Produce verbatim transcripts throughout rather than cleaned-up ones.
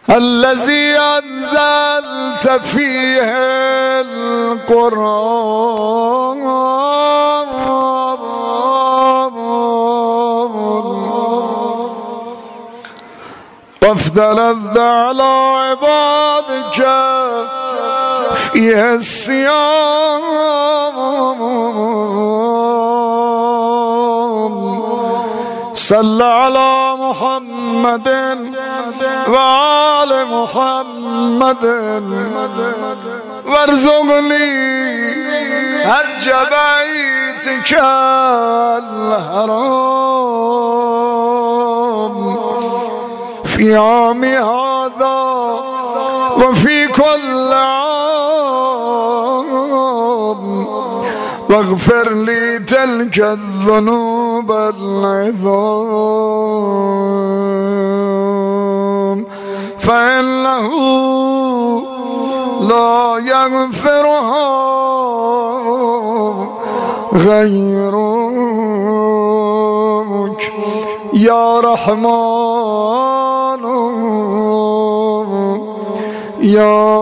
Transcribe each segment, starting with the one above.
الذي أنزلت فيه القرآن وافترضت على عبادك فيه الصيام صل على محمد وآل محمد وارزقني حج بيتك الحرام في عام هذا وفي كل عام واغفر لي تلك الذنوب العظام فإنه لا يغفرها غيرك يا رحمن يا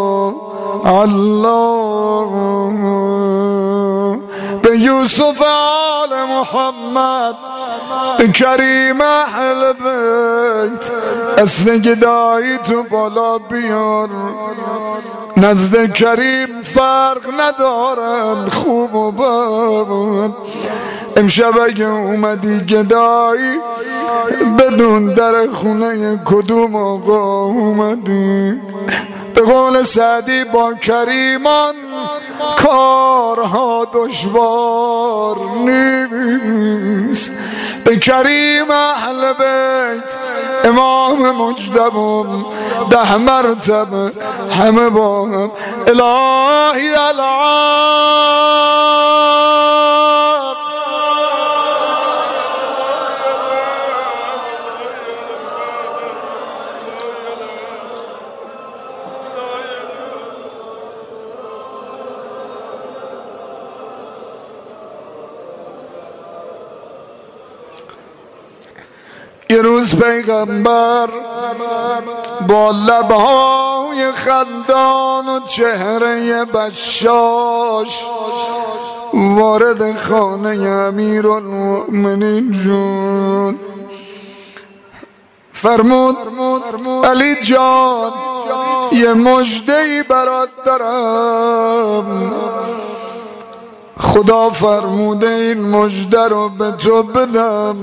الله. به یوسف آل محمد کریم اهل بیت اسم گدایی تو بالا بیار. نزد کریم فرق ندارد خوب و بد. امشب اگه اومدی گدایی بدون در خونه کدوم آقا اومدی. به قول سعدی با کریمان کارها دشوار نیست. به کریم اهل بیت امام مجدبم ده مرتبه همه با هم الهی العام یه روز پیغمبر با لبهای خندان و چهره بشاش وارد خانه امیرالمؤمنین شد. فرمود علی جان یه مژده‌ای برات دارم. خدا فرموده این مژده رو به تو بدم.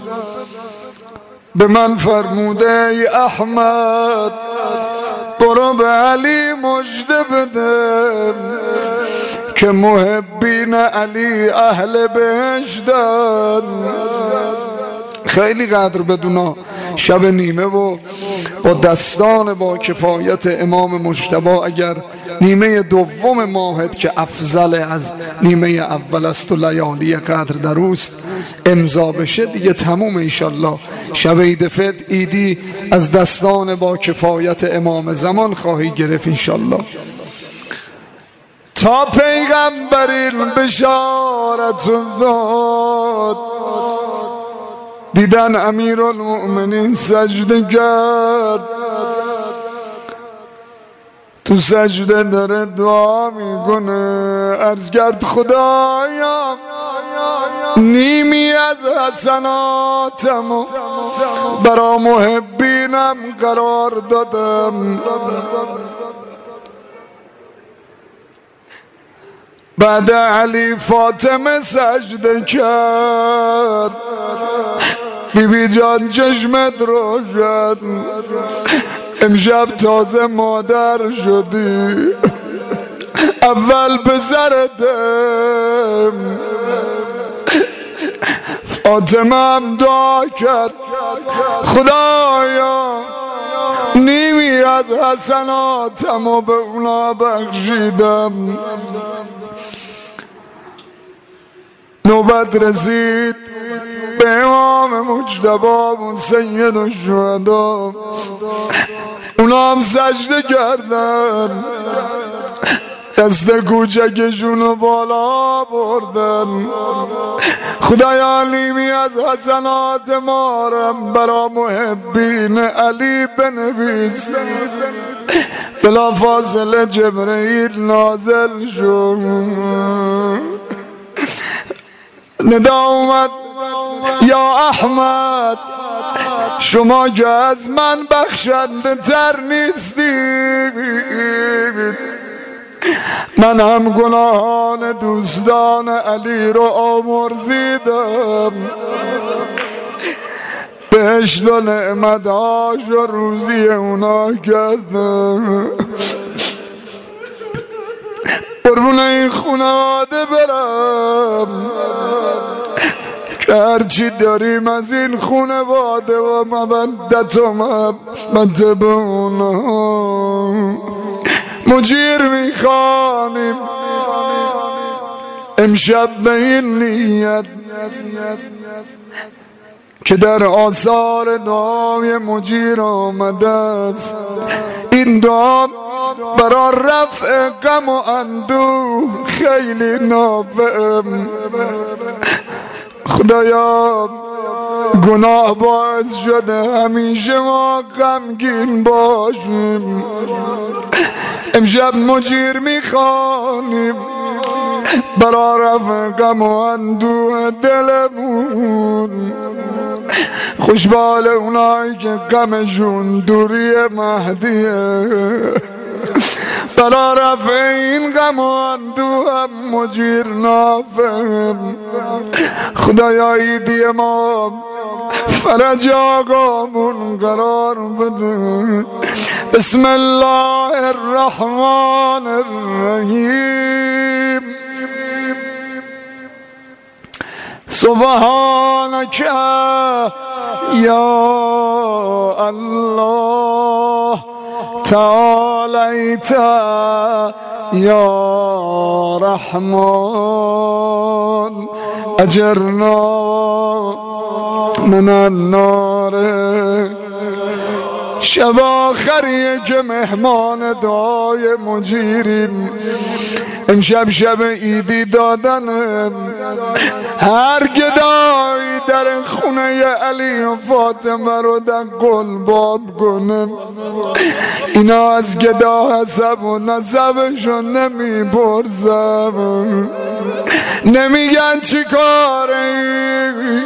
به من فرموده ای احمد برو به علی مژده بده که محبین علی اهل بهشتن. خیلی قدر بدونا شب نیمه و با دستان با کفایت امام مجتبی اگر نیمه دوم ماهت که افضل از نیمه اول است و لیالی قدر دروست امضا بشه دیگه تموم انشالله. شب عید فطر ایدی از دستان با کفایت امام زمان خواهی گرفت انشالله. تا پیغمبرین بشارت داد دیدن امیرالمؤمنین سجده کرد. تو سجده داره دعا میکنه. عرض کرد خدایا نیمی از حسناتم برا محبینم قرار دادم. بعد علی فاطمه سجده کرد. بی بی جان چشمت روشن امشب تازه مادر شدی. اول پسرتم. فاطمه هم دعا کرد خدایا نیمی از حسناتم و به اونا بخشیدم. نوبت رسید به امام مجتبی و سید الشهدا. اونا هم سجده کردن. دست کوچکشونو بالا بردن. خدایا نیمی از حسنات مارم برا محبین علی بنویس. بلا فاصله جبرئیل نازل شد، ندا اومد یا احمد شما که از من بخشنده تر نیستید، من هم گناهان دوستان علی رو آمرزیدم، بهشت و نعمتهاش و روزی اونا کردم. قربون این خانواده برم که هرچی داریم از این خانواده و مودت و محبت به اونا مجیر میخوانیم. امشب به این نیت که در آثار دعای مجیر آمده است، این دعا برا رفع غم و اندوه خیلی نافعم. خدایا گناه باعث شده همیشه ما غمگین باشیم، امشب مجیر میخوانیم برا رفع غم و اندوه دلمون. خوشبال اونایی که غمشون دوری مهدیه، برا رفع این غم و اندوه هم مجیر نافم. خدایا عیدی ما فرج آقامون قرار بده. بسم الله الرحمن الرحیم. سبحانك یا الله تعالیت یا رحمان اجرنا من النار. شب آخریه که مهمان دعای مجیریم، امشب شب عیدی دادنم. هر گدایی در خونه علی و فاطمه رو در قلباب کنم، اینا از گدا حسب و نسبشون نمی پرسم، نمیگن چی کاری،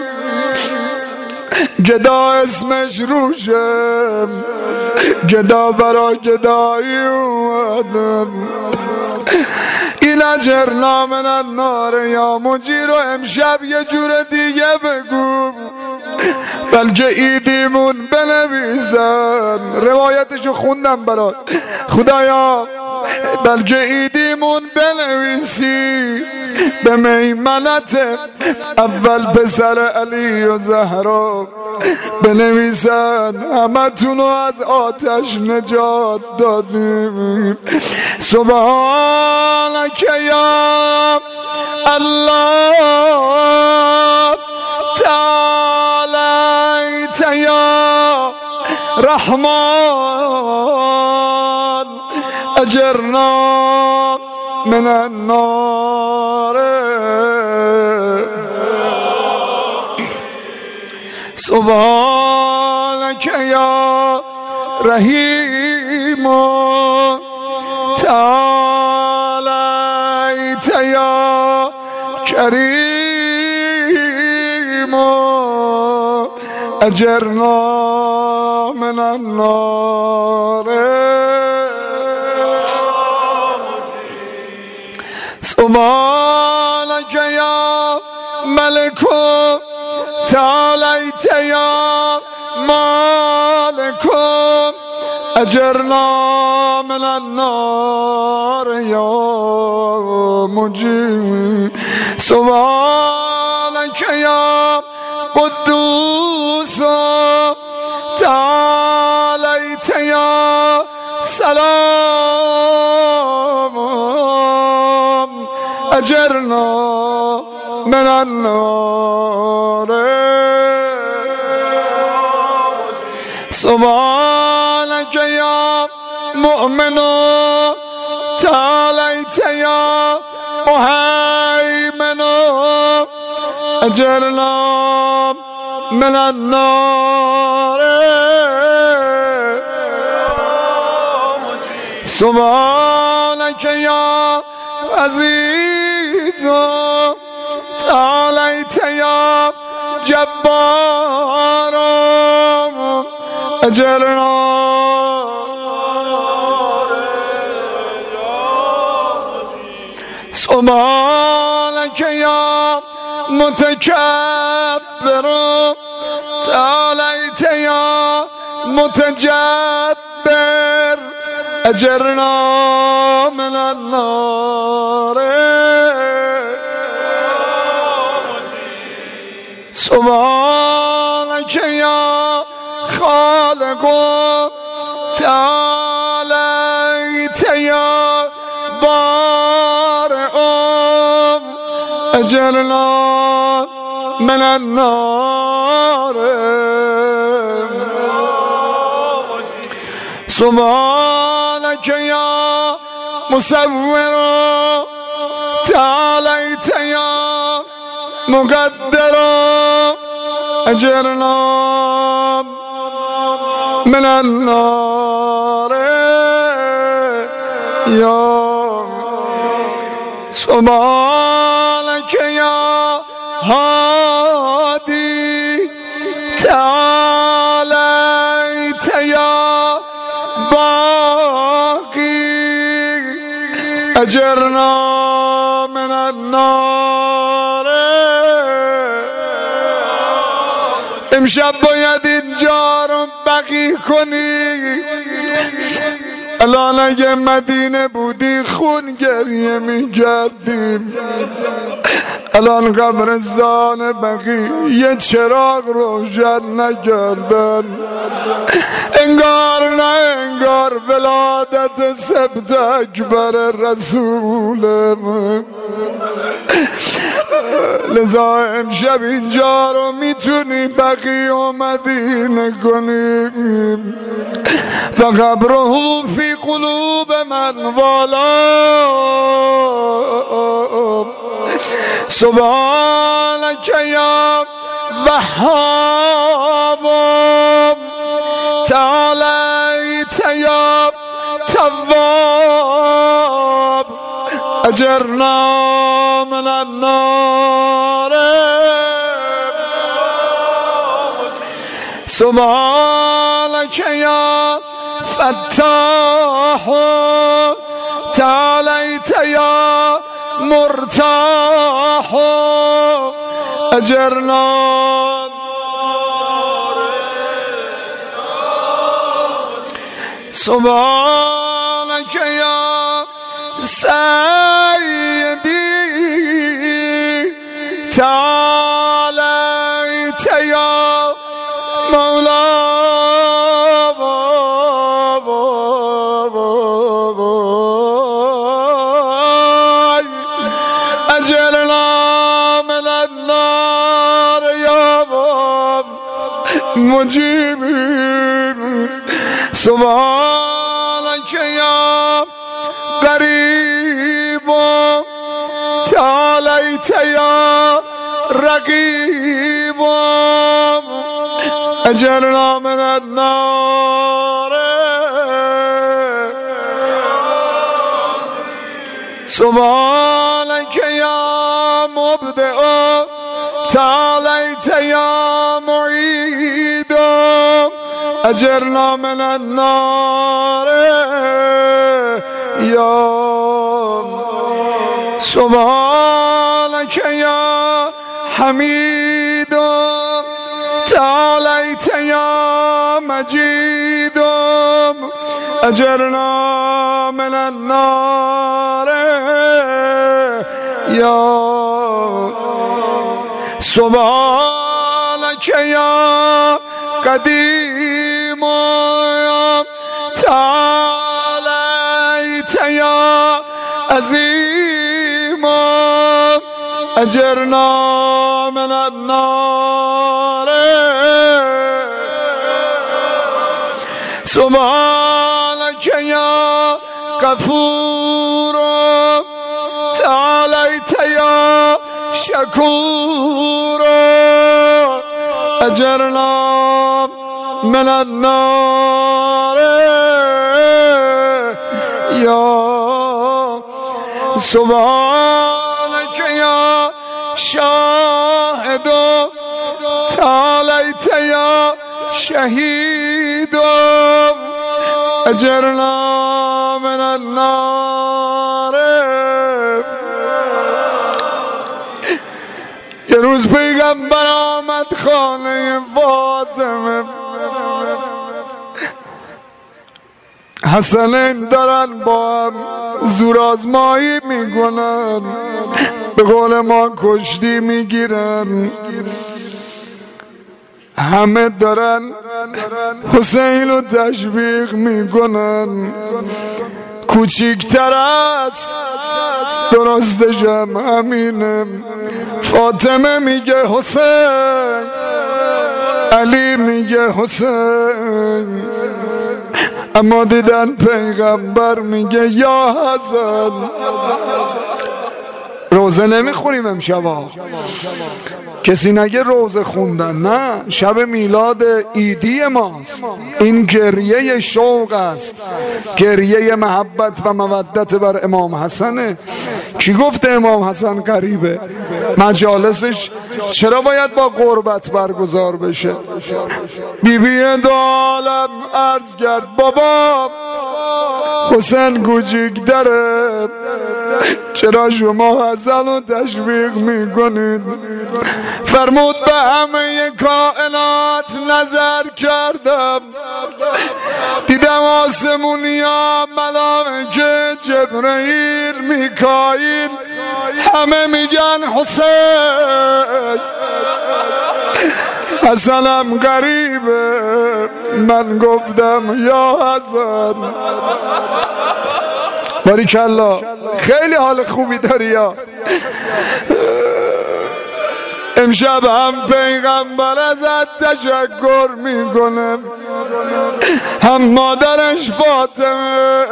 گدا اسمش روشم، گدا برا گدایی اومدم. این اجرنا من النار یا مجیر. و امشب یه جور دیگه بگو، بلکه عیدیمون بنویسن. روایتشو خوندم برات. خدایا بلکه عیدیمون بنویسی به میمنت اول پسر علی و زهرا بنویسن همه تونو از آتش نجات دادیم. سبحانك یا الله تعالیت یا رحمان اجرنا من النار. سبحانك یا رحیم تعالیت یا کریم اجرنا من النار. سبحانك یا ملک تعالیت یا مالک اجرنا من النار یا مجیب. سبحانك یا قدوس تعالیت یا سلام اجرنا من النار. سبحانك یا مؤمن تعاليت يا مهيمن أجرنا من النار سبحانك يا عزيز تعاليت يا جبار أجرنا سبحانك يا متكبر تعاليت يا متجبر أجرنا من النار سبحانك يا خالق تعاليت يا بارئ أجرنا من النار سبحانك يا مصور تعاليت يا مقدر أجرنا من النار يا سبحانك يا هادي تعاليت يا باقي أجرنا من النار امشب باید اینجا رو بقی کنی الان اگه مدینه بودی خون گریه می کردیم الان قبرستان بقی یه چراغ روشن نکردن انگار نه انگار ولادت سبت اکبر رسولم لذا امشب اینجا رو میتونی بقی و مدینه کنیم و قبره فی قلوب من والا سبحانك يا وهاب تعاليت يا تواب أجرنا من النار سبحانك يا فتاح تعاليت يا مرتاح أجرنا سبحانك يا سيدي تعاليت يا مولاي أجرنا من النار يا باب مجيب سبحانك يا قريب تعاليت يا رقيب أجرنا من النار سبحانك يا مبدئ تعاليت يا معيد أجرنا من النار يا سبحانك يا حميد تعاليت يا مجيد أجرنا من النار يا سبحانك يا قديم تعاليت يا عظيم أجرنا من النار سبحانك يا غفور تعالیت یا شکور اجرنا من النار یا سبحانک یا شاهد تعالیت یا شهید اجرنا من النار. یه روز پیغمبر آمد خانه فاطمه، حسنین دارن با هم زور آزمایی میکنن، به قول ما کشتی میگیرن. همه دارن حسین رو تشویق میکنن، کوچیکتر است درستشم همینه. فاطمه میگه حسین، علی میگه حسین، اما دیدن پیغمبر میگه یا حسن. روزه نمیخونیم امشبا، کسی نگه روزه خوندن، نه، شب میلاد عیدی ماست. این گریه شوق است، گریه محبت و مودت بر امام حسنه. کی گفته امام حسن غریبه؟ مجالسش چرا باید با قربت برگزار بشه؟ بیبی دو عالم عرض کرد بابا حسین کوچیک داره، چرا شما حسن رو تشویق میکنید؟ فرمود به همه کائنات نظر کردم، دیدم آسمونیا، ملائکه، جبرئیل، میکائیل، همه میگن حسین. حسنم غریبه، من گفتم یا حسن. باریکالله، خیلی حال خوبی داری یا امشب هم پیغمبر ازت تشکر میکنه، هم مادرش فاطمه.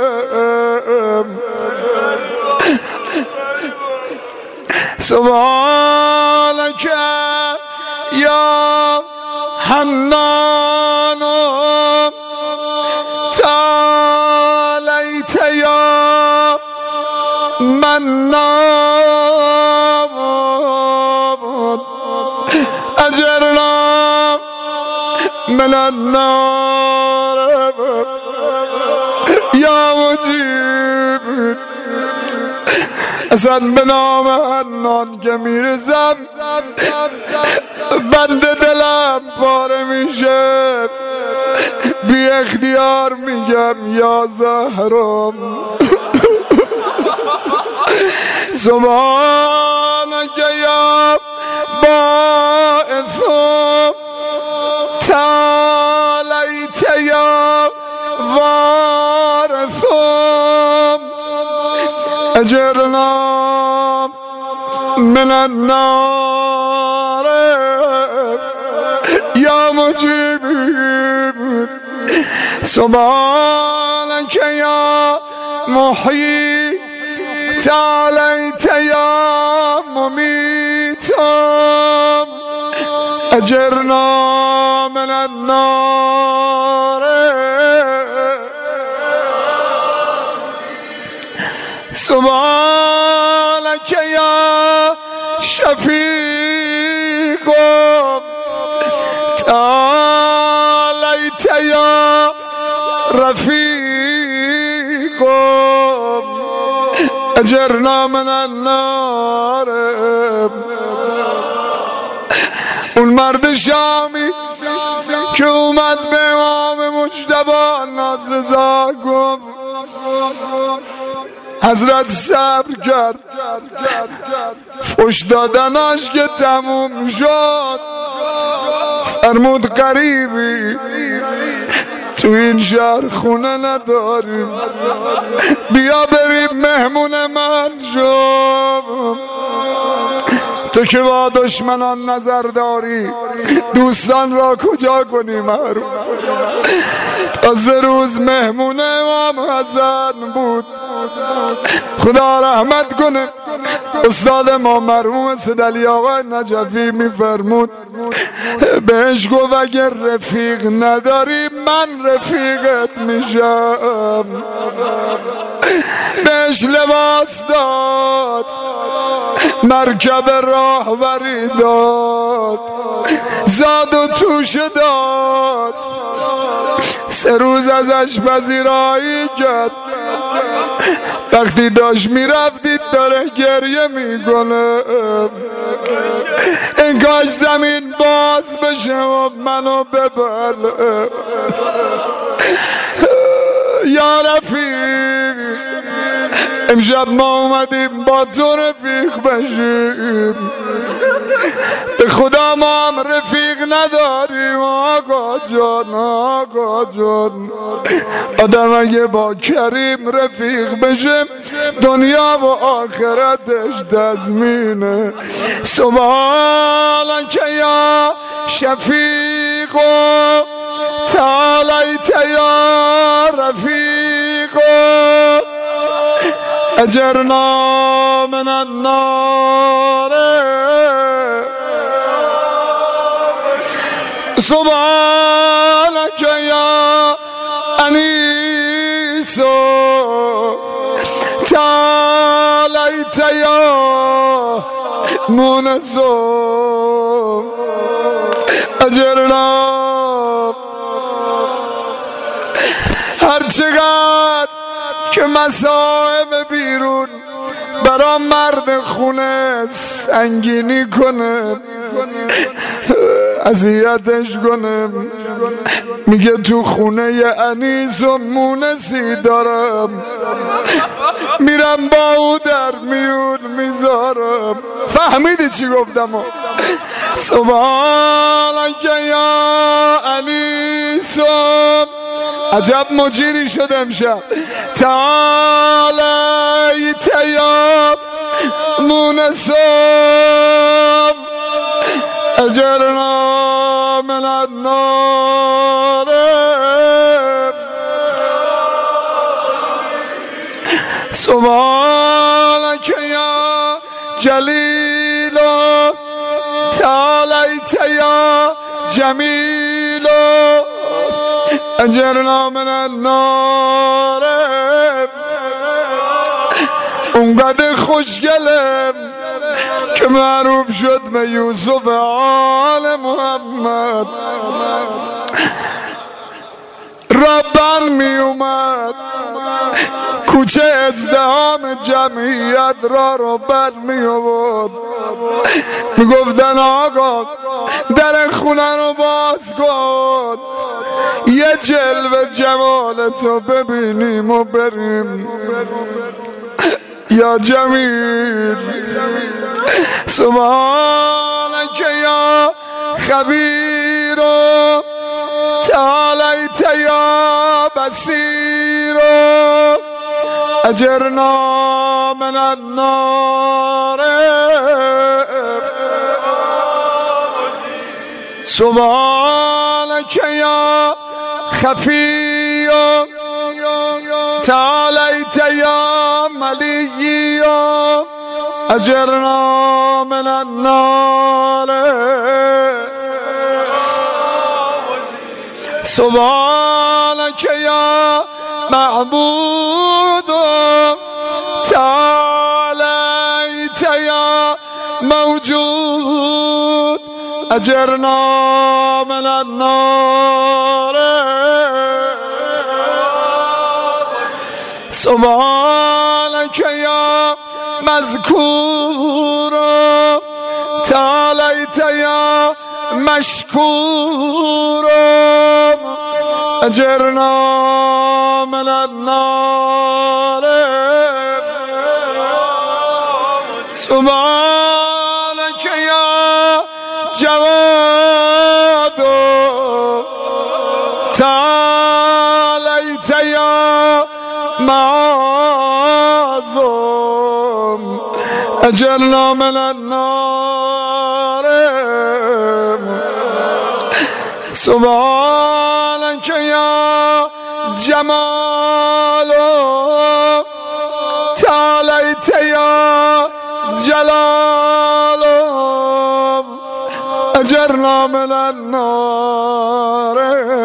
سبحانک یا حنان تعالیت یا منان اجرنا من النار یا مجیب. اصلا به نام حنان که میرسم بند دلم پاره میشه، بی اختیار میگم یا زهرم. سبحانک یا باعث تعالیت یا وارث اجرنا من النار یا مجیب. سبحانک یا محیی تعالیت یا ممیت اجرنا من النار. سبحانک یا شفیق تعالیت یا رفیق اجرنا من النار. اون مرد شامی که اومد به امام مجتبی ناسزا گفت، حضرت صبر کرد، فحش دادناش که تموم شد، فرمود قریبی تو این شهر خونه نداریم، بیا بریم مهمون من شو. تو که با دشمنان نظر داری، دوستان را کجا کنی محروم؟ از روز مهمون امام حسن بود. خدا رحمت کنه استاد ما مرحوم سیدعلی آقا نجفی میفرمود بهش گفت اگر رفیق نداری من رفیقت میشم. بهش لباس داد، مرکب راهبری داد، زاد و توش داد، سه روز ازش پذیرایی کرد. وقتی داشت میرفتید داره گریه میکنه انگاش زمین باز بشه و منو ببر. یا رفیق امشب ما اومدیم با تو رفیق بشیم، به خدا ما هم رفیق نداریم. آقا جان آقا جان آدم اگه با کریم رفیق بشه دنیا و آخرتش تضمینه. سبحانک یا شفیق تعالیت یا رفیق اجرنا من النار. سبحانك يا انیس تعالیت یا مونس اجرنا. هرچقدر که مصائب بیرون برا مرد خونه سنگینی کنه اذیتش کنه میگه تو خونه ی انیس و مونسی دارم میرم با او در میون میذارم. فهمیدی چی گفتم؟ سبحانک یا انیس عجب مجیری شد امشب. تعالیت یا مونس اجرنا من النار. سبحانک یا جلیل تعالیت یا جمیل اجرنا من النار. اونقدر خوشگلم که معروف شد به یوسف آل محمد. ربان می اومد کوچه ازدهام جمعیت را رو بر می آورد می گفتن آقا در خونه رو باز کن یه جلوه جمالتو ببینیم و بریم. یا جمیل سبحانک یا خبیر تعالیت یا بصیر اجرنا من النار. سبحانک یا خفی تعالیت یا ملی اجرنا من النار. سبحانک یا معبود تعالیت یا موجود اجرنا من النار. سبحانک یا مذکور تعالیت یا مشکور اجرنا من النار. سبحانک یا جواد تعالیت یا معظم اجرنا من النار. سبحانك يا جمال تعاليت يا جلال اجرنا من النار.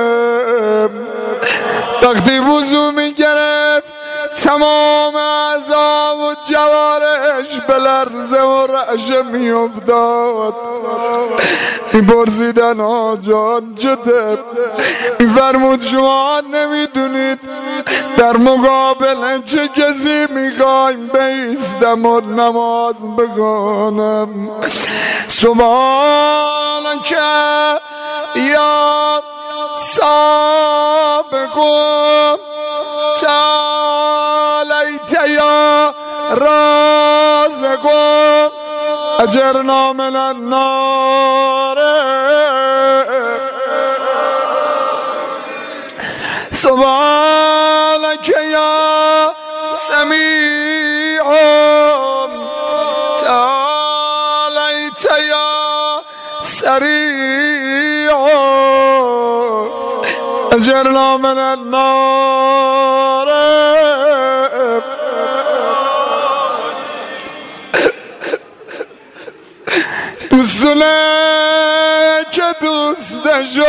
وقتی وضو میگرفت تمام اعضا و جوارش به لرزه و رعشه میافتاد. میپرسیدن آجان چته؟ میفرمود شما نمیدونید در مقابل چه کسی میخوایم بایستم و نماز بخوانم. سبحانک یا سابق تعالیت یا رازق اجرنا من النار. سبحانك يا سميع تعاليت يا سريع اجرنا من النار. دوستونه که دوستشو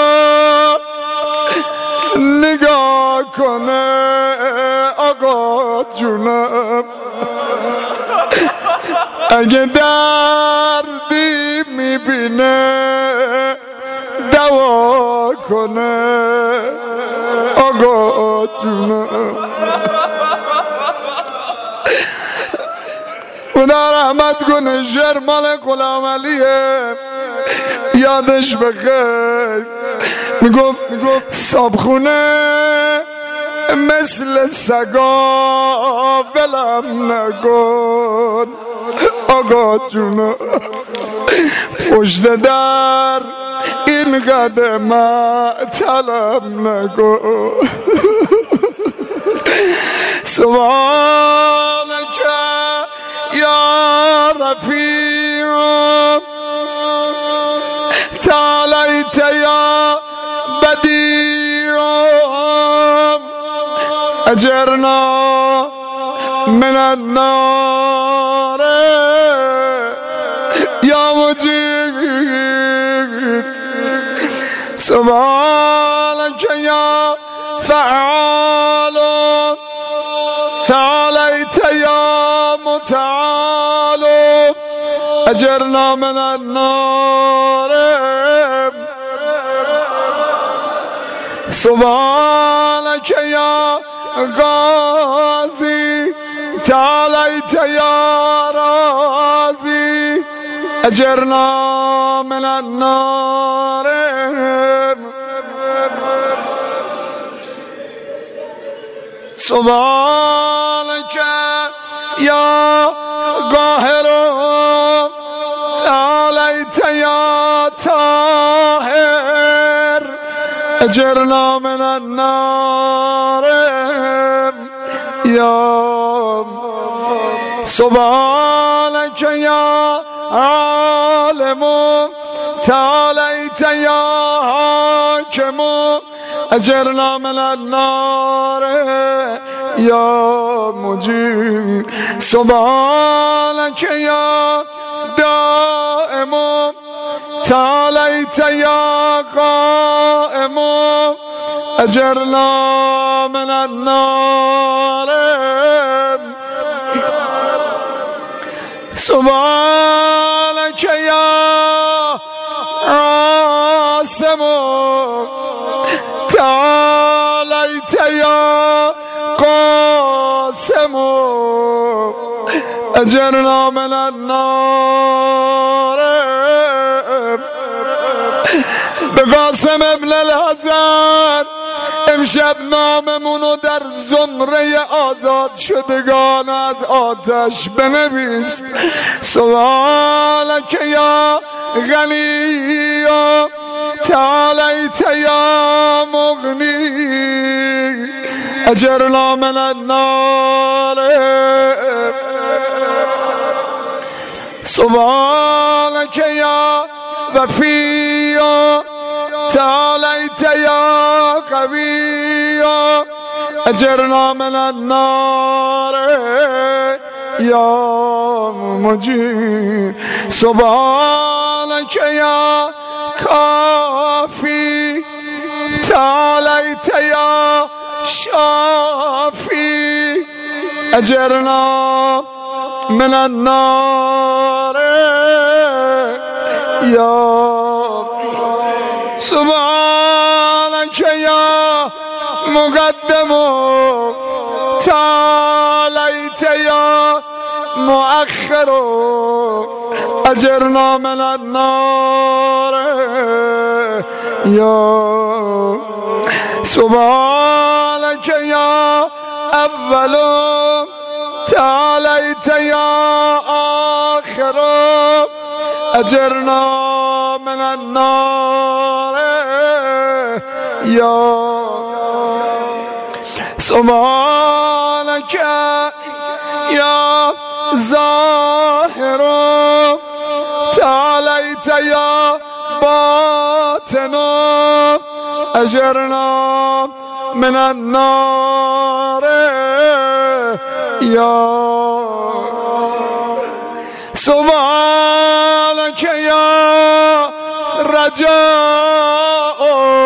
نگاه کنه آقا جونم، اگه دردی میبینه دوا کنه آقا جونم. خدا رحمت کنه شعر مال غلام علیه، یادش بخیر. میگفت صابخونه مثل سگا ولم نکن آقا جونم، پشت در این قدم طلب نکن. سبحانك یا رفیع تعالیت یا بدیع اجرنا من النار. یا مجید سبحانك یا فعال تعالیت یا متعال اجرنا من النار. سبحانك یا غازی تعالیت یا رازی اجرنا من النار. سبحانك یا قاهر تعالیت یا طاهر اجرنا من النار. یا سبحانك یا عالم تعالیت یا حاکم اجرنا من النار. یا مجیر سبحانك یا دائم تعالیت یا قائم اجرنا من النار. سبحانك یا عاصم تعالیت یا قاسم اجرنا من النار. به قاسم ابن الحسن امشب ناممونو در زمره آزاد شدگان از آتش بنویس. سبحانك یا غنی تعالیت یا مغنی اجرنا من النار. سبحانك یا وفی تعاليت يا قوي أجرنا من النار يا مجير سبحانك يا كافي تعاليت يا شافي أجرنا من النار يا سبحانك يا مقدم تعاليت يا مؤخر أجرنا من النار يا سبحانك يا أول تعاليت يا آخر أجرنا من النار يا سبحانك يا ظاهر تعاليت يا باطن أجرنا من النار يا سبحانك يا رجاء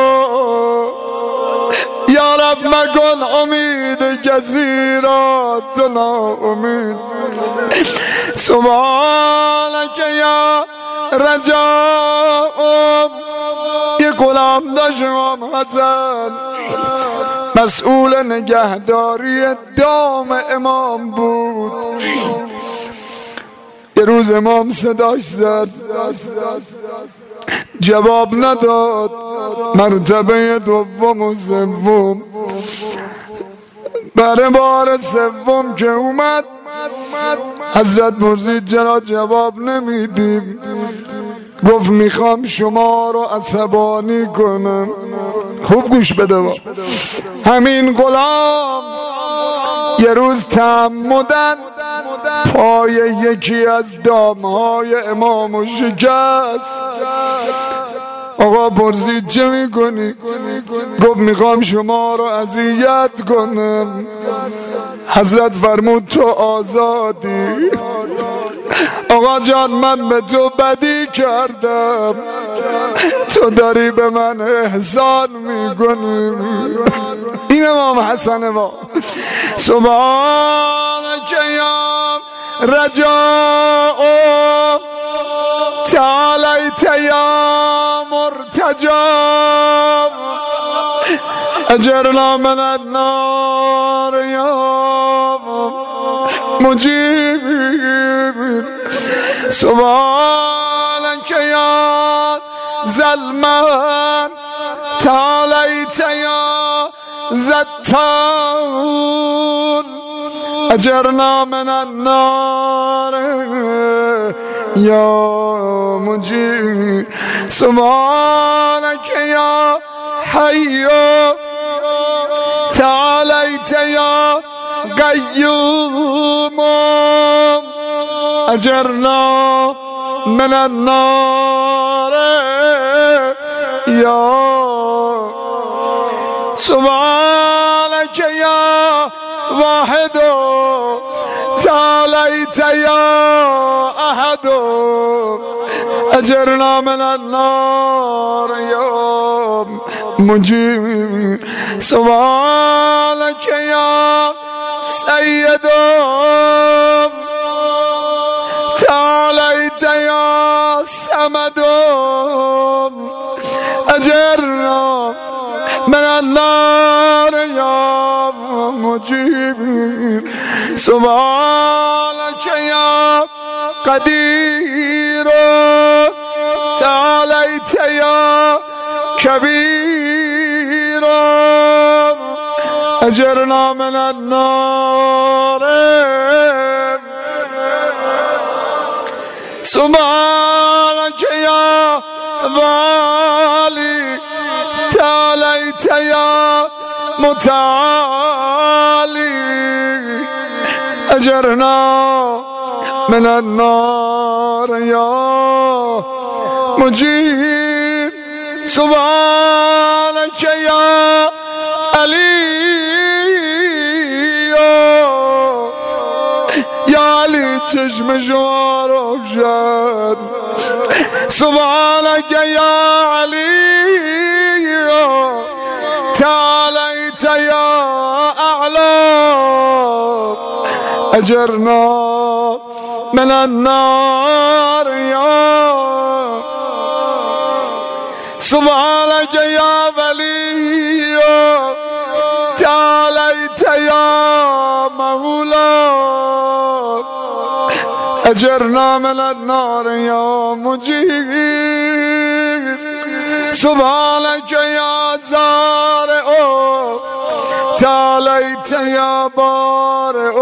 يا رب ما قل امید جزيراتنا امید سبحانك يا رجاء یه غلام داشتم حسن مسئول نگهداری دام امام بود. یه روز امام صداش زد جواب نداد. مرتبه دوم و سوم برای بار سوم که اومد حضرت پرسید چرا جواب نمیدیم؟ گفت میخوام شما رو عصبانی کنم. خوب گوش بده با. همین غلام یه روز تعمدن پای یکی از دامهای امامو شکست. آقا پرسید چه میکنی؟ گفت میخوام شما رو اذیت کنم. حضرت فرمود تو آزادی. آقا جان من به تو بدی کردم، تو داری به من احسان میکنی. این امام حسن ما. سبحانك یا رجاء تعاليت یا مرتجا اجرنا من النار یا مجيب. سبحانك يا ظلمان تعاليت يا زتان اجرنا من النار يا مجير. سبحانك يا حي تعاليت يا قيوم اجرنا من النار يا سبحانك يا واحد تعاليت يا احد اجرنا من النار يا مجيب. سبحانك يا سيد تعاليت يا صمد اجرنا من النار يا مجيب. سبحانك يا قدير تعاليت يا كبير اجرنا من النار. سبحانك يا والي تعاليت يا متعالي اجرنا من النار يا مجير. سبحانك يا علي يا علي چشم جوار افشان سبحانك يا علي تعاليت يا أعلى أجرنا من النار يا سبحانك يا ولي تعاليت يا مولا أجرنا من النار يا مجيب سبحانك يا زارع تعاليت يا بارئ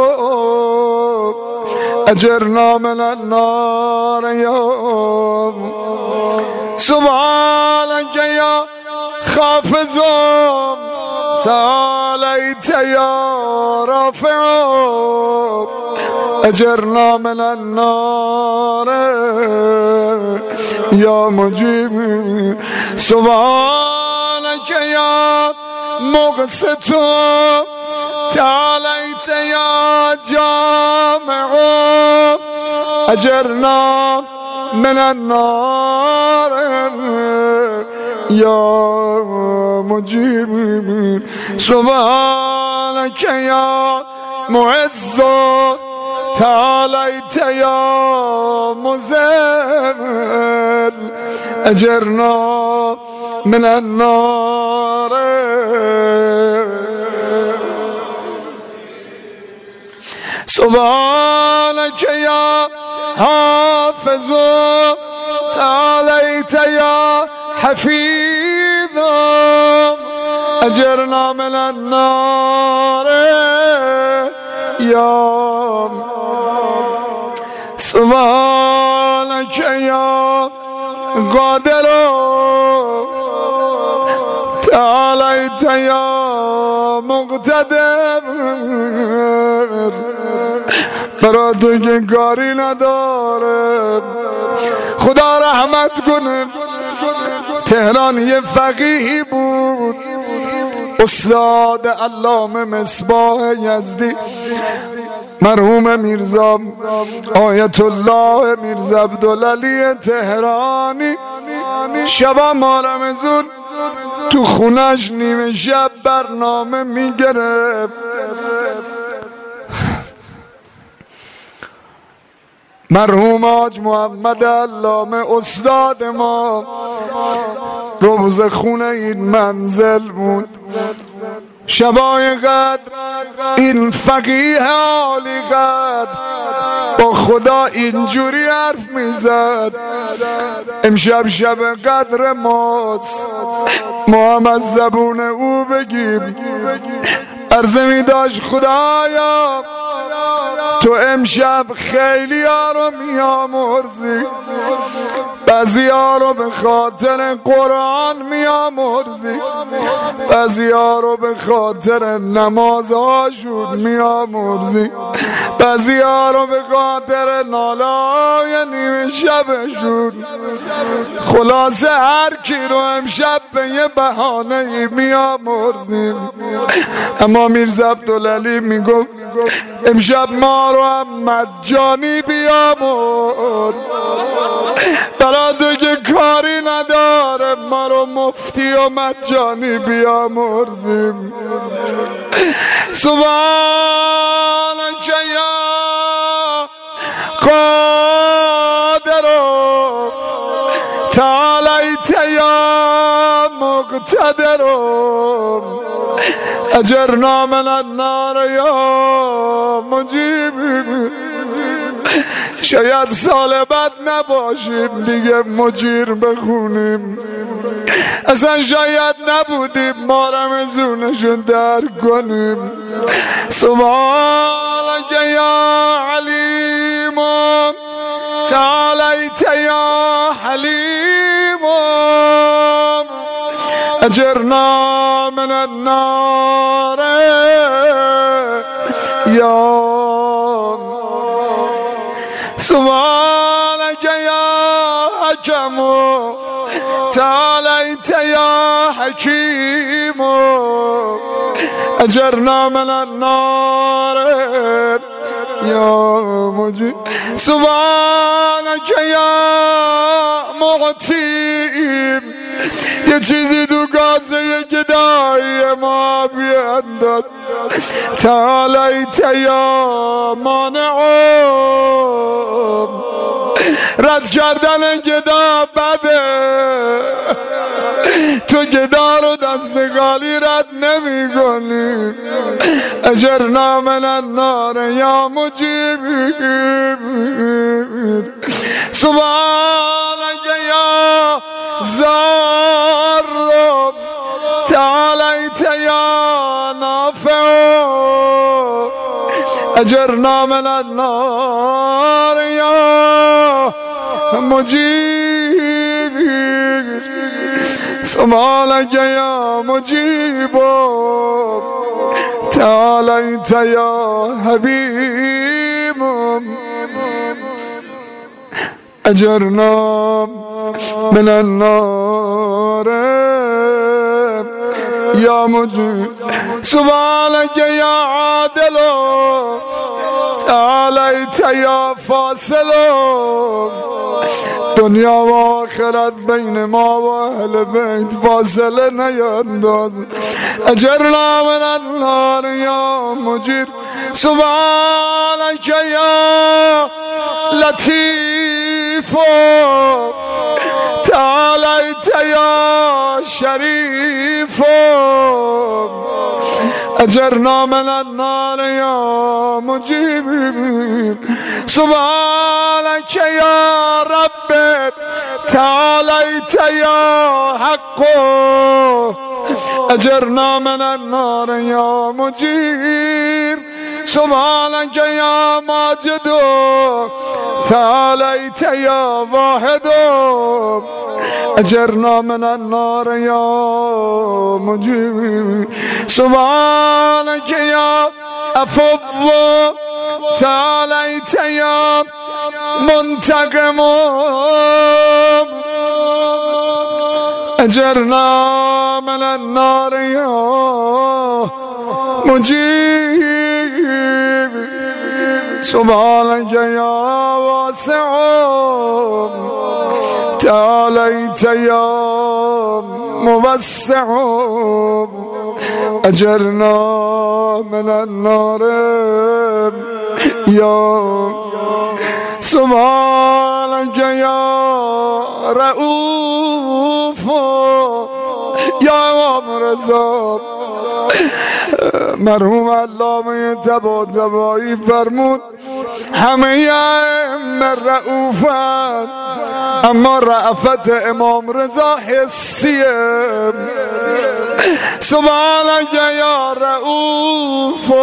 أجرنا من النار يا سبحانك يا خافز تعاليت يا رافع أجرنا من النار يا مجيب سبحانك يا مقسط تعاليت يا جامع أجرنا من النار يا مجيب سبحانك يا معز تعاليت يا مذل أجرنا من النار سبحانك يا حافظ تعاليت يا حفيظ أجرنا من النار يا سبحانك يا قادر تعاليت يا مقتدر برا تو که کاری نداره خدا رحمت کنه تهران یه فقیهی بود استاد علامه مصباح یزدی مرحوم میرزا آیت الله میرزا عبدالعلی تهرانی شبا مارمزون تو خونش نیمه شب برنامه میگرفت مرحوم حاج محمد علامه استاد ما روز خونه این منزل بود شبای قدر این فقیه عالی قدر با خدا اینجوری حرف میزد امشب شب قدر ماست ما هم از زبون او بگیم عرضه می داشت خدایا تو امشب خیلی ها رو میامرزی بعضی ها رو به خاطر قرآن میامرزی بعضی ها رو به خاطر نمازهاشون میامرزی بعضی ها رو به خاطر نالای نیمه شبشون خلاصه هر کی رو امشب به یه بهانه ای میامرزیم اما میرزا عبدالعلی میگفت امشب ما رو هم مجانی بیامرز برای تو که کاری نداره ما رو مفتی و مجانی بیامرزیم سبحانک یا قادر تعالیت یا مقتدر اجرنا من النار یا مجیب شاید سال بعد نباشیم دیگه مجیر بخونیم اصلا شاید نبودیم ما رمزونشون در کنیم سبحانک یا علیم تعالیت یا حلیم اجرنا من النار یا سبحانك يا حكم تعاليت يا حكيم أجرنا من النار يا مجيب سبحانك يا معتيم یه چیزی تو کاسه که دایی ما بیانداز تعالیت یا مانعم رد کردن گدا بده تو گدا رو دستگالی رد نمی کنی اجرنا من النار یا مجیب سبحانك یا زار تعالیت یا نافع اجرنا من النار یا مجيب سبحانك يا مجيب تعاليت يا حبيب أجرنا من النار يا مجيب سبحانك يا عادل تعالیت یا فاصل دنیا و آخرت بین ما و اهل بیت فاصله نینداز اجرنا من النار یا مجیر سبحانك یا لطیف تعالیت یا شریف اجرنا من النار یا مجیب سبحانك یا رب تعالیت یا حق اجرنا من النار یا مجیر سبحانك یا ماجد تعالیت یا واحد اجرنا من النار یا مجيب سبحانك يا عفو تعالیت یا منتقم اجرنا من النار یا مجيب سبحانك يا واسع تعالیت یا موسع اجرنا من النار یا سبحانك یا رؤوف یا رضا مرحوم علامه طباطبایی فرمود همه ائمه رؤوفن اما رأفت امام رضا حسیه سبحانك یا رؤوف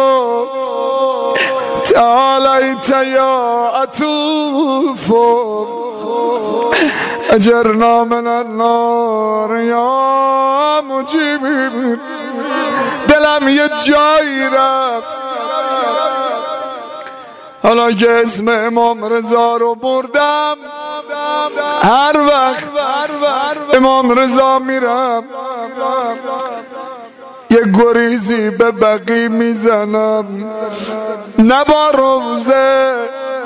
تعالیت یا عطوف اجرنا من النار یا مجیب دلم یه جایی رفت حالا که اسم امام رضا رو بردم هر وقت امام رضا میرم یه گریزی به بقی میزنم نه با روزه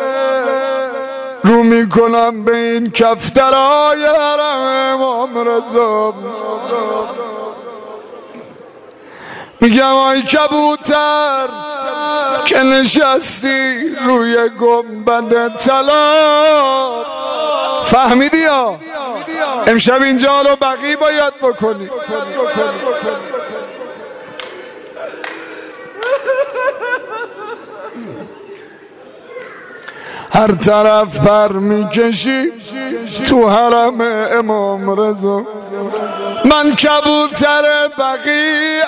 رو میکنم به این کفترهای حرم امام رضا میگم آی کبوتر که نشستی روی گنبد طلا فهمیدی یا امشب اینجا رو بقی باید بکنی هر طرف پر میکشی تو حرم امام رضا من کبوتر بقیعم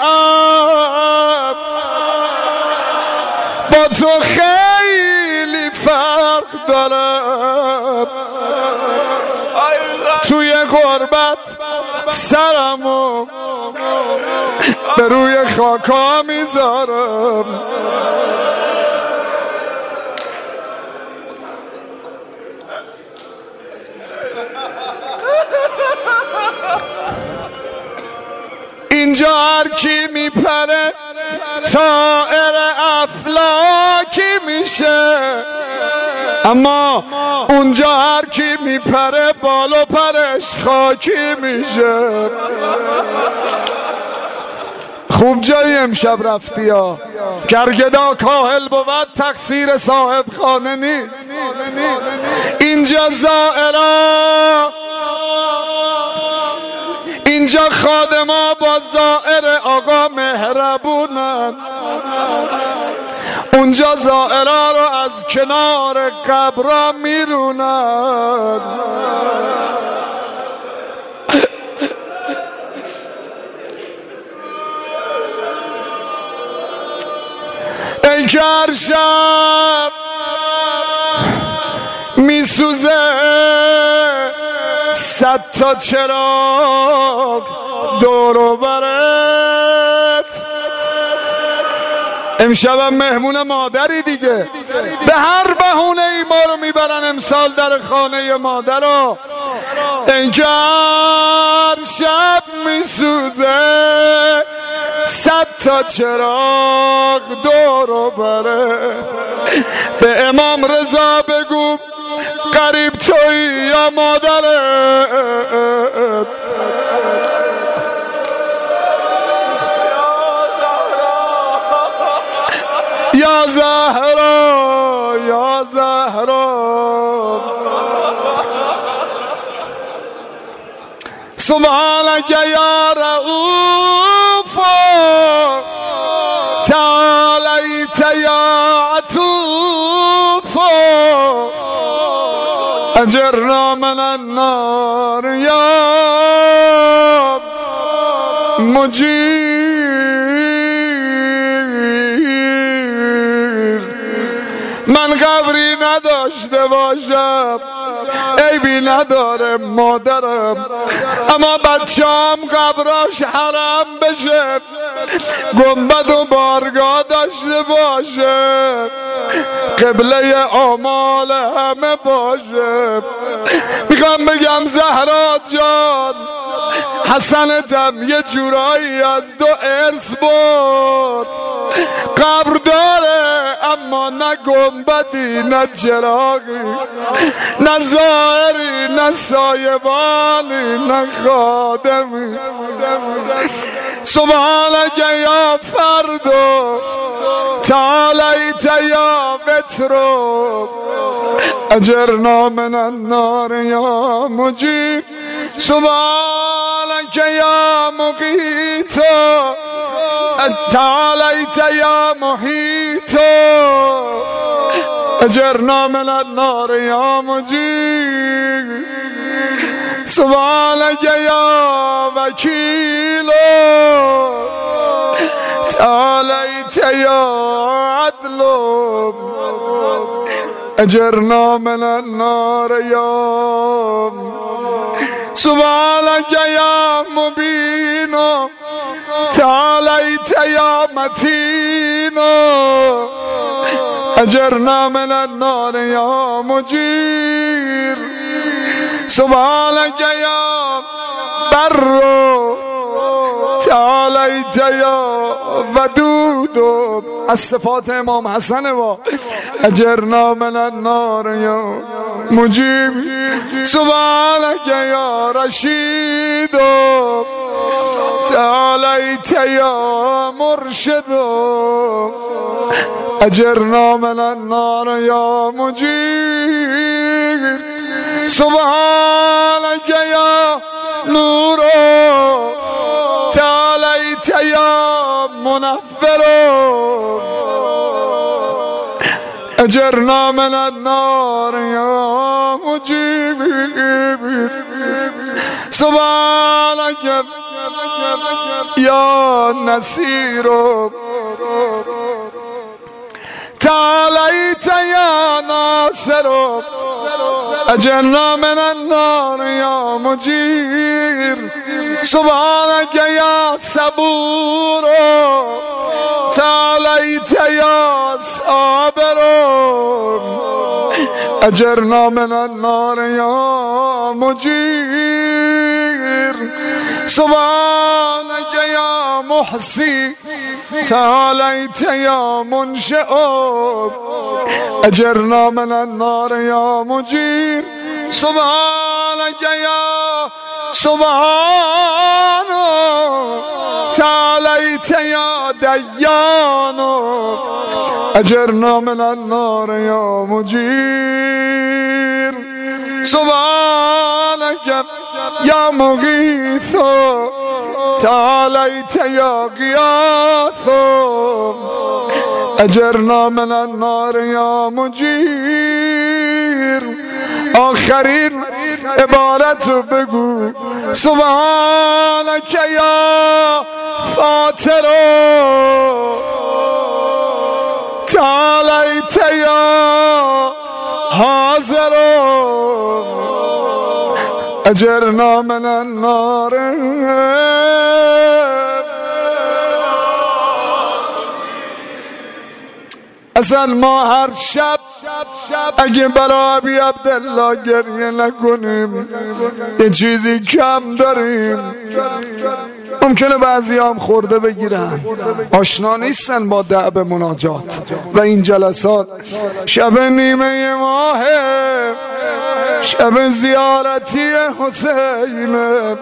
با تو خیلی فرق دارم توی غربت سرمو به روی خاکا میذارم خاکی میپره طائر افلاکی میشه، اما اونجا هر کی میپره بالا پرش خاکی میشه. خوب جایی امشب رفتی ها. گرگدا کاهل بود تقصیر صاحب خانه نیست. اینجا زائرا، اینجا خادما با زائر آقا مهربونن. اونجا زائرا رو از کنار قبرا میرونن. ای که هر شب میسوزه صد تا چراغ دور و برت، امشبم مهمون مادری دیگه، به هر بهونه ای ما رو میبرن امسال در خانه مادر رو. ای که هر شب میسوزه صد تا چراغ دور و بره، به امام رضا بگو قریب توی یا مادرت. یا زهرا یا زهرا سبحانك یا رؤوف تعالیت یا عطوف اجرنا من النار یا مجیر. من قبری نداشته باشم عیبی نداره مادرم، اما بچه‌ام قبراش حرم بشه، گنبد و بارگاه داشته باشه، قبله آمال همه باشه. میخوام بگم زهرا جان حسنتم یه جورایی از دو ارث برد، قبر داره اما نه گنبدی نه چراغی نه ظاهری نه سایبانی نه خادمی. سبحانك یا فردو تعالیت یا وترو اجرنا من النار یا مجیر. سبحانك یا مقیت تعالیت یا محیط اجرنا من النار یا مجیر. سبحانك یا وکیل تعالیت یا عدل اجرنا من النار یا. سبحانك یا مبین تعالیت یا متین اجرنا من النار یا مجیر. سبحانك یا بر تعالیت یا ودود، از صفات امام حسن و اجرنا من النار یا مجیب. سبحانك یا رشید تعالیت یا مرشد اجرنا من النار یا مجیر. سبحانك یا نور تعالیت یا منور اجرنا من النار یا مجیب. سبحانك یا نصیر تعالیت یا ناصر اجرنا من النار یا مجیر. سبحانك یا صبور تعالیت یا صابر اجرنا من النار یا مجیر. سبحانك یا محسی تعالیت یا منشئ اجرنا من النار یا مجیر سبحانك یا سبحان تعالیت یا دیان اجرنا من النار یا مجیر سبحانك یا مغیث تعالیت یا غیاث اجرنا من النار یا مجیر. آخرین عبارت بگو سبحانك یا فاطر تعالیت یا حاضر اجرنا من النار. اصلا ما هر شب اگه برای ابی عبدالله گریه نکنیم یه چیزی کم داریم. ممکنه بعضی هم خورده بگیرن، آشنا نیستن با دعب مناجات و این جلسات. شب نیمه ماهه، شب زیارتی حسین،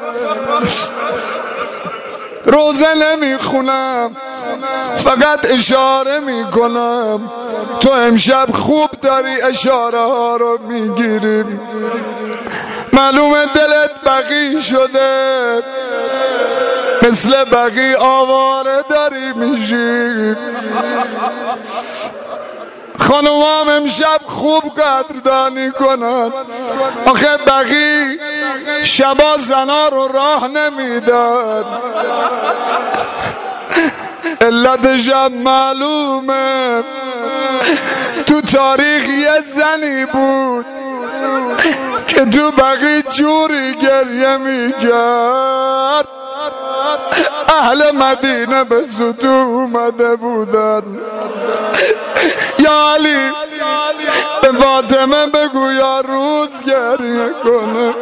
روزه نمیخونم فقط اشاره میکنم. تو امشب خوب داری اشاره ها رو میگیری. معلومه دلت بقی شده، مثل بقی آواره داری میشی. خانوام امشب خوب قدردانی کنن. آخه بقی شبا زنا رو راه نمیدن، علتشم معلومه. تو تاریخ یه زنی بود که تو بقی جوری گریه میکرد، اهل مدینه به زودو اومده بودن. یا علی به فاطمه بگو یا روز گریه کنه.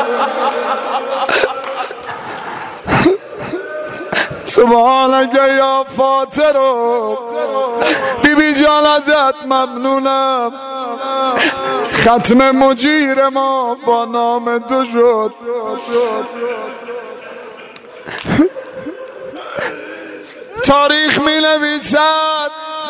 سبحانك یا فاطر. بی بی جان ازت ممنونم، ختم مجیر ما با نام تو شد. تاریخ می نویسد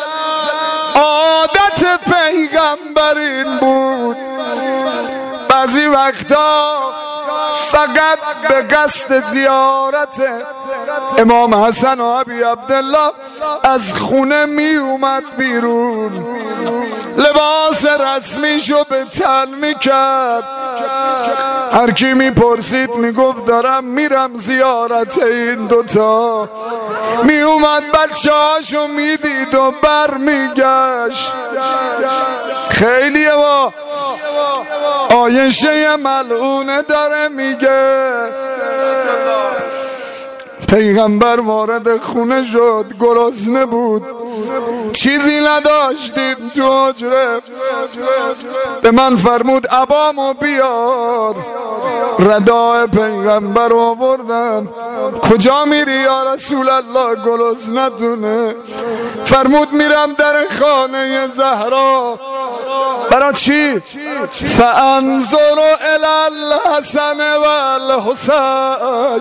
عادت پیغمبر این بود، بعضی وقتا فقط به قصد زیارت امام حسن و ابی عبدالله از خونه می اومد بیرون، لباس رسمیشو به تن می کرد. هر کی می پرسید می گفت دارم میرم زیارت این دوتا. می اومد بچه هاشو می دید و بر می گشت. خیلی با آیشه ملعونه داره میگه پیغمبر وارد خونه شد، گرسنه بود، چیزی نداشتیم تو حجره. به من فرمود عبامو بیار. ردای پیغمبر رو آوردم. کجا میری یا رسول الله؟ گرسنه دونه. فرمود میرم در خانه زهرا. برای چی؟ فانظر الی الحسن و الحسین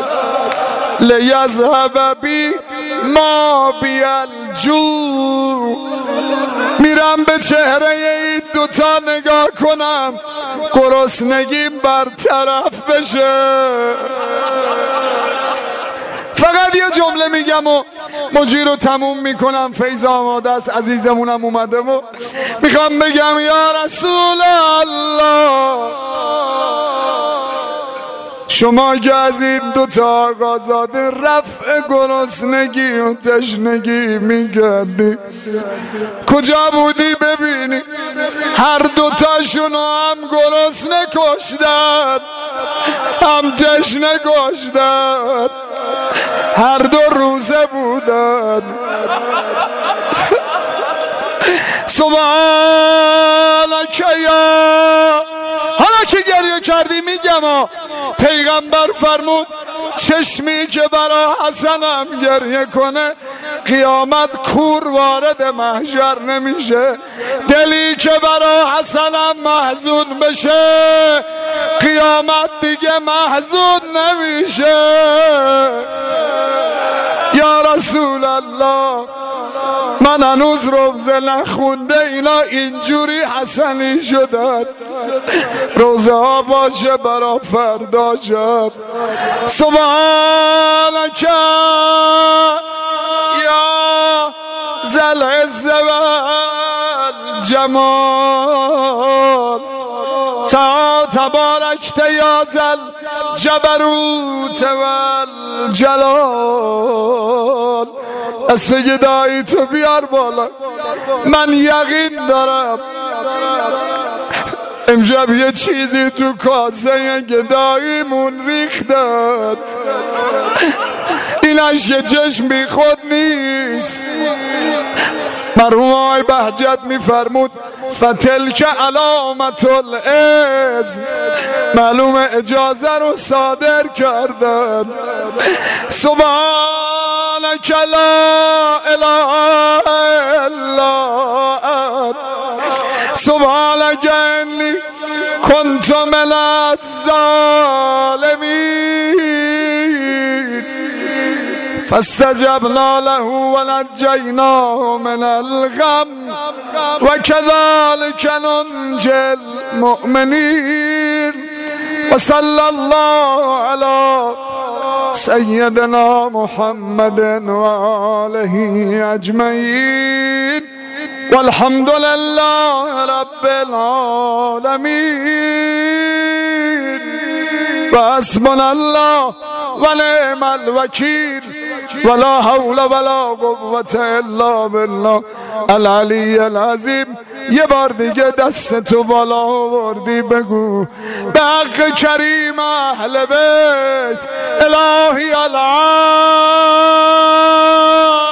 لیذهب بی ما بی الجوع. میرم به چهره این دوتا نگاه کنم، گرسنگیم برطرف بشه. فقط یه جمله میگم و مجیر رو تموم میکنم. فیض آماده است، عزیزمونم اومده و میخوام بگم یا رسول الله، شما که از این دوتا آقازاده رفع گرسنگی و تشنگی میکردی، کجا بودی ببینی؟ هر دوتاشونو هم گرسنه کشتن، هم تشنه کشتن، هر دو روزه بودن. سبحانك یا، حالا که گریه کردی میگم ها، پیغمبر فرمود چشمی که برا حسنم گریه کنه قیامت کور وارد محشر نمیشه، دلی که برا حسنم محزون بشه قیامت دیگه محزون نمیشه. یا رسول الله من هنوز روزه نخونده اینا اینجوری حسنی شدن، روزه ها باشه برا فردا شب. سبحانک یا ذل عز والجمال، تبارکت یا ذل جبروت والجلال. دسته دایی تو بیار بالا، من یقین دارم امشب یه چیزی تو کاسه گداییمون ریختن، اینش یه چشم بی خود نیست. مرحوم آقای بهجت میفرمود فتلک علامت الاذن، معلوم اجازه رو صادر کردن. سبحانک لا اله الا انت سبحانک انی کنت من الظالمین. فاستجبنا له ونجیناه من الغم وكذلك ننجي المؤمنين. وصلى الله على سيدنا محمد وآله أجمعين والحمد لله رب العالمين. وحسبنا الله ونعم الوكيل ولا حول ولا قوة الا بالله العلی العظیم. یه بار دیگه دست تو بالا آوردی بگو به حق کریم اهل بیت الهی العالم.